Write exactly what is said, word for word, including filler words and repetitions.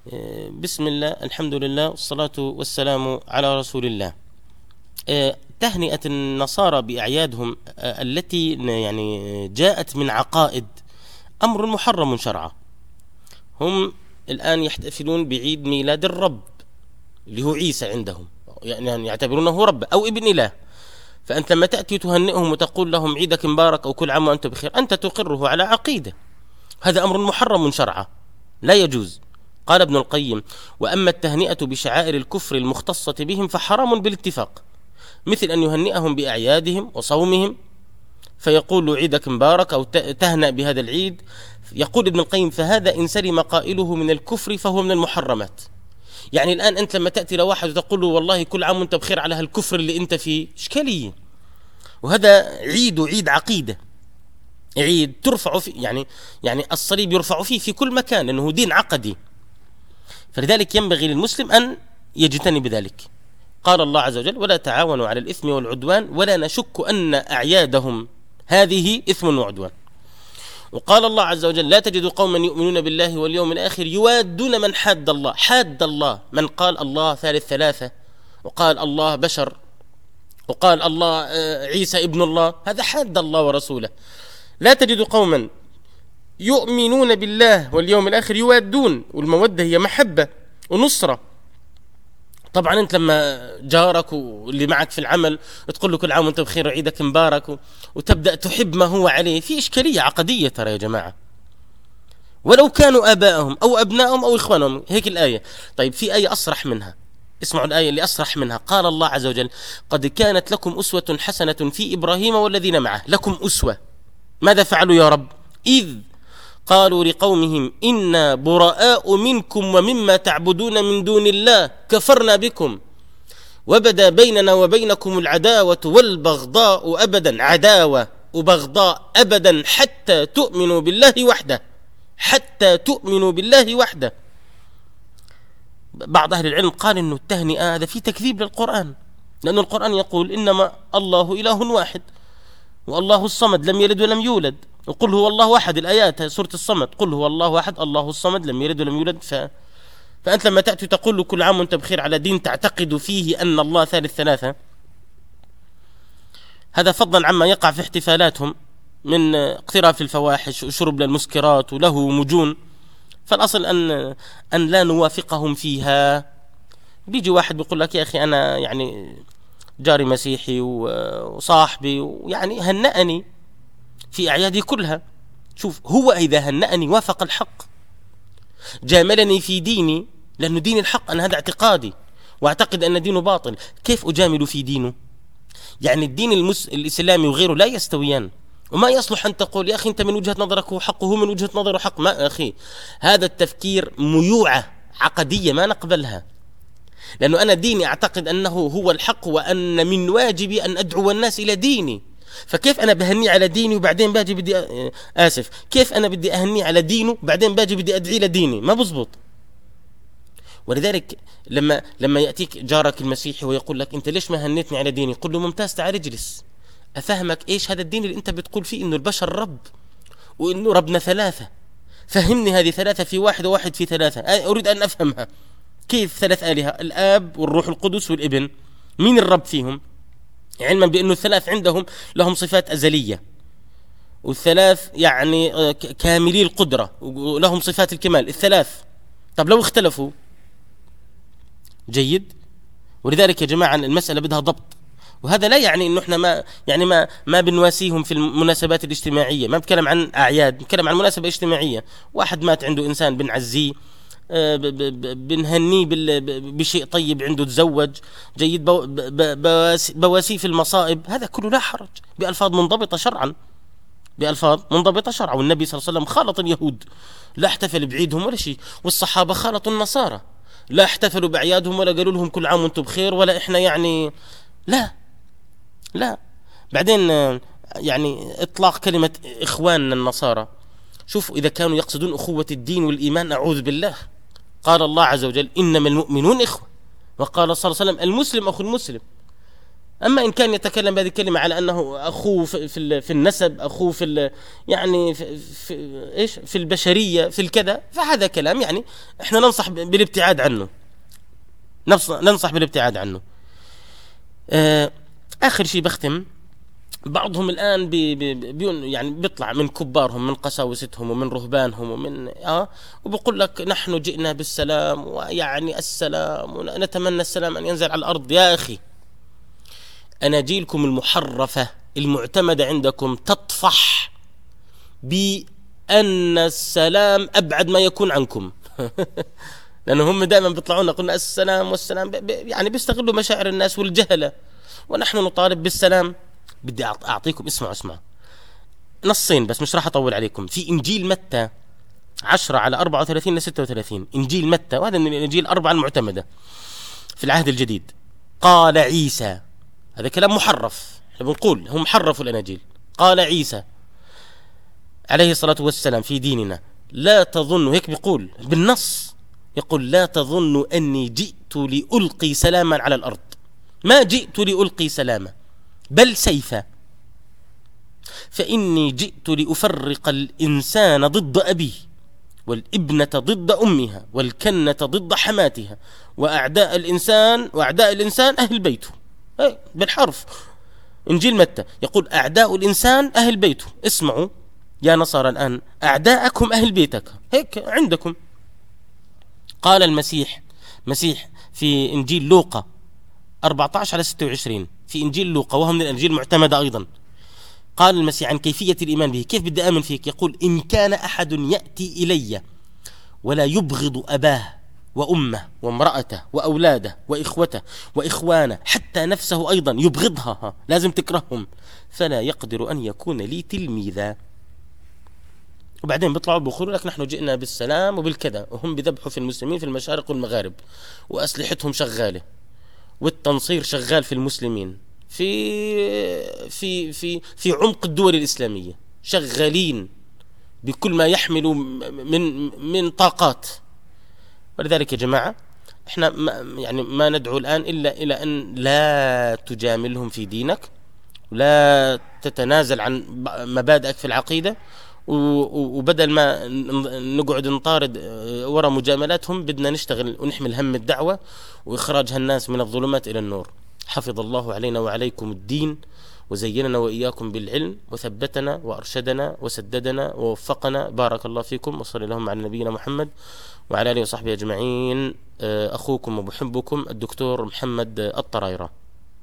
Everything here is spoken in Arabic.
بسم الله، الحمد لله، والصلاة والسلام على رسول الله. تهنئة النصارى بأعيادهم التي يعني جاءت من عقائد أمر محرم شرعا. هم الآن يحتفلون بعيد ميلاد الرب اللي هو عيسى عندهم، يعني يعتبرونه رب أو ابن إله. فأنت لما تأتي تهنئهم وتقول لهم عيدك مبارك أو كل عام وأنت بخير، أنت تقره على عقيدة. هذا أمر محرم شرعا لا يجوز. قال ابن القيم: وأما التهنئة بشعائر الكفر المختصة بهم فحرام بالاتفاق، مثل أن يهنئهم بأعيادهم وصومهم فيقول عيدك مبارك أو تهنأ بهذا العيد. يقول ابن القيم: فهذا إن سلم قائله من الكفر فهو من المحرمات. يعني الآن أنت لما تأتي لواحد وتقول له والله كل عام وأنت بخير على هالكفر اللي أنت فيه، إشكالية. وهذا عيد وعيد عقيدة، عيد ترفع فيه، يعني يعني الصليب يرفع فيه في كل مكان لأنه دين عقدي. فلذلك ينبغي للمسلم أن يجتنب ذلك. قال الله عز وجل: ولا تعاونوا على الإثم والعدوان ولا نشك أن أعيادهم هذه إثم وعدوان. وقال الله عز وجل: لا تجد قوما يؤمنون بالله واليوم الآخر يوادون من حاد الله. حاد الله من قال الله ثالث ثلاثة، وقال الله بشر، وقال الله عيسى ابن الله، هذا حاد الله ورسوله. لا تجد قوما يؤمنون بالله واليوم الآخر يوادون، والمودة هي محبة ونصرة. طبعا أنت لما جارك واللي معك في العمل تقول له كل عام وأنت بخير وعيدك مبارك وتبدأ تحب ما هو عليه، في إشكالية عقدية ترى يا جماعة، ولو كانوا آبائهم أو أبنائهم أو إخوانهم. هيك الآية. طيب في آية أصرح منها، اسمعوا الآية اللي أصرح منها. قال الله عز وجل: قد كانت لكم أسوة حسنة في إبراهيم والذين معه. لكم أسوة، ماذا فعلوا يا رب؟ إذ قالوا لقومهم إنا براء منكم ومما تعبدون من دون الله كفرنا بكم وبدا بيننا وبينكم العداوة والبغضاء أبدا. عداوة وبغضاء أبدا حتى تؤمنوا بالله وحده، حتى تؤمنوا بالله وحده. بعض أهل العلم قال إنه التهنئة هذا في تكذيب للقرآن، لأن القرآن يقول إنما الله إله واحد والله الصمد لم يلد ولم يولد، وقل هو الله أحد. الآيات سورة الصمد، قل هو الله أحد الله الصمد لم يلد ولم يولد. ف... فأنت لما تأتي تقول له كل عام وأنت بخير على دين تعتقد فيه أن الله ثالث ثلاثة، هذا فضلا عما يقع في احتفالاتهم من اقتراف الفواحش وشرب للمسكرات وله مجون. فالأصل أن أن لا نوافقهم فيها. بيجي واحد بيقول لك يا أخي أنا يعني جاري مسيحي وصاحبي ويعني هنأني في أعيادي كلها. شوف، هو إذا هنأني وافق الحق، جاملني في ديني لأنه دين الحق، أنا هذا اعتقادي واعتقد أن دينه باطل، كيف أجامل في دينه؟ يعني الدين المس... الإسلامي وغيره لا يستويان. وما يصلح أن تقول يا أخي أنت من وجهة نظرك هو حق وهو من وجهة نظره حق. ما أخي، هذا التفكير ميوعة عقدية ما نقبلها، لأنه أنا ديني أعتقد أنه هو الحق وأن من واجبي أن أدعو الناس إلى ديني. فكيف أنا بهني على ديني وبعدين باجي بدي آسف كيف أنا بدي أهني على دينه وبعدين باجي بدي أدعي لديني؟ ما بزبط. ولذلك لما لما يأتيك جارك المسيحي ويقول لك أنت ليش ما هنيتني على ديني، قل له ممتاز، تعال اجلس أفهمك إيش هذا الدين اللي أنت بتقول فيه إنه البشر رب وإنه ربنا ثلاثة. فهمني هذه ثلاثة في واحد وواحد في ثلاثة، أريد أن أفهمها. كيف ثلاث آلهة؟ الآب والروح القدس والابن، مين الرب فيهم؟ علما بأنه الثلاث عندهم لهم صفات أزلية، والثلاث يعني كاملي القدرة ولهم صفات الكمال الثلاث. طب لو اختلفوا جيد. ولذلك يا جماعة المسألة بدها ضبط، وهذا لا يعني انه احنا ما يعني ما ما بنواسيهم في المناسبات الاجتماعية. ما بتكلم عن أعياد، بتكلم عن مناسبة اجتماعية. واحد مات عنده إنسان بنعزيه، بنهنيه بشيء طيب، عنده تزوج جيد، بواسيه في المصائب، هذا كله لا حرج بألفاظ منضبطة شرعا، بألفاظ منضبطة شرعا. والنبي صلى الله عليه وسلم خالط اليهود لا احتفل بعيدهم ولا شيء، والصحابة خالطوا النصارى لا احتفلوا بأعيادهم ولا قالوا لهم كل عام وانتم بخير ولا احنا يعني لا لا. بعدين يعني اطلاق كلمة اخواننا النصارى، شوفوا إذا كانوا يقصدون أخوة الدين والإيمان أعوذ بالله. قال الله عز وجل إنما المؤمنون إخوة، وقال صلى الله عليه وسلم المسلم أخو المسلم. أما إن كان يتكلم بهذه الكلمة على أنه أخوه في في في النسب، أخوه في يعني في, في إيش في البشرية في الكذا، فهذا كلام يعني إحنا ننصح بالابتعاد عنه، ننصح بالابتعاد عنه. آخر شيء بختم، بعضهم الآن بي بي يعني بيطلع من كبارهم، من قساوستهم ومن رهبانهم ومن آه وبقول لك نحن جئنا بالسلام، ويعني السلام ونتمنى السلام أن ينزل على الأرض. يا أخي، أناجيلكم المحرفة المعتمدة عندكم تطفح بأن السلام أبعد ما يكون عنكم لأنه هم دائما بيطلعون قلنا السلام والسلام، يعني بيستغلوا مشاعر الناس والجهلة، ونحن نطالب بالسلام. بدي أعطيكم، اسمعوا اسمعوا نصين بس، مش راح أطول عليكم. في إنجيل متى عشرة على أربعة وثلاثين لستة وثلاثين، إنجيل متى، وهذا من الإنجيل الأربعة المعتمدة في العهد الجديد. قال عيسى، هذا كلام محرف، احنا بنقول هم حرفوا الأناجيل. قال عيسى عليه الصلاة والسلام في ديننا، لا تظنوا، هيك بيقول بالنص، يقول لا تظنوا أني جئت لألقي سلاما على الأرض، ما جئت لألقي سلاما بل سيفا، فإني جئت لأفرق الإنسان ضد أبيه، والابنة ضد أمها، والكنة ضد حماتها، وأعداء الإنسان وأعداء الإنسان أهل بيته. بالحرف إنجيل متى يقول أعداء الإنسان أهل بيته. اسمعوا يا نصارى الآن، أعداءكم أهل بيتك، هيك عندكم. قال المسيح مسيح في إنجيل لوقا أربعة عشر على ستة وعشرين، في إنجيل لوقا وهو من الإنجيل المعتمدة أيضا، قال المسيح عن كيفية الإيمان به، كيف بدي آمن فيك؟ يقول إن كان أحد يأتي إلي ولا يبغض أباه وأمه وامرأته وأولاده وإخوته وإخوانه حتى نفسه أيضا يبغضها، لازم تكرههم، فلا يقدر أن يكون لي تلميذا. وبعدين بيطلعوا بيقولوا لك نحن جئنا بالسلام وبالكذا، وهم بذبحوا في المسلمين في المشارق والمغارب، وأسلحتهم شغالة، والتنصير شغال في المسلمين في في في في عمق الدول الإسلامية، شغالين بكل ما يحملوا من من طاقات. ولذلك يا جماعة احنا ما يعني ما ندعو الآن إلا إلى أن لا تجاملهم في دينك، ولا تتنازل عن مبادئك في العقيدة، وبدل ما نقعد نطارد وراء مجاملاتهم بدنا نشتغل ونحمل هم الدعوة وإخراج هالناس من الظلمات إلى النور. حفظ الله علينا وعليكم الدين، وزيننا وإياكم بالعلم، وثبتنا وأرشدنا وسددنا ووفقنا. بارك الله فيكم، وصلى اللهم على نبينا محمد وعلى آله وصحبه أجمعين. أخوكم ومحبكم الدكتور محمد الطرايرة.